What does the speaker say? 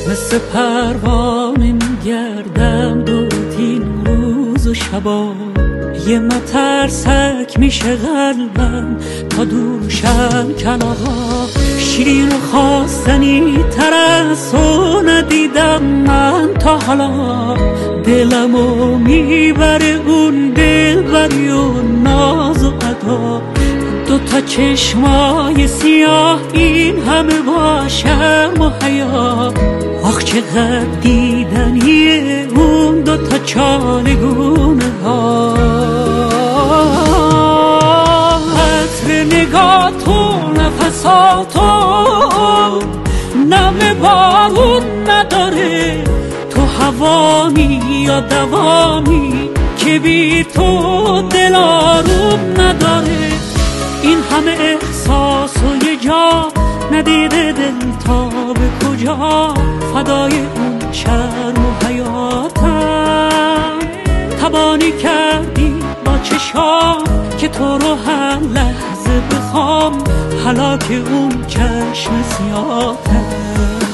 مثل پروانه میگردم دورت این روز و شبا، یه مترسک میشه قلبم تا دوشم کلاغا. شیرین و خواستنی تر از تو ندیدم من تا حالا، دلمو میبره اون دلبری و ناز و ادا. دوتا چشمای سیاه این همه با شرم و حیا، آخ چقدر دیدنیه اون دوتا چالگونه ها. عطر نگاهتو نفساتو نم بارون نداره، تو هوامی یا دوامی که بی تو دل آروم نداره. این همه احساس و یه جا ندیده دل تا به کجا، فدای اون شرم و حیاتم. تبانی کردی با چشام که تو رو هر لحظه بخوام، هلاک اون چشم سیاهتم.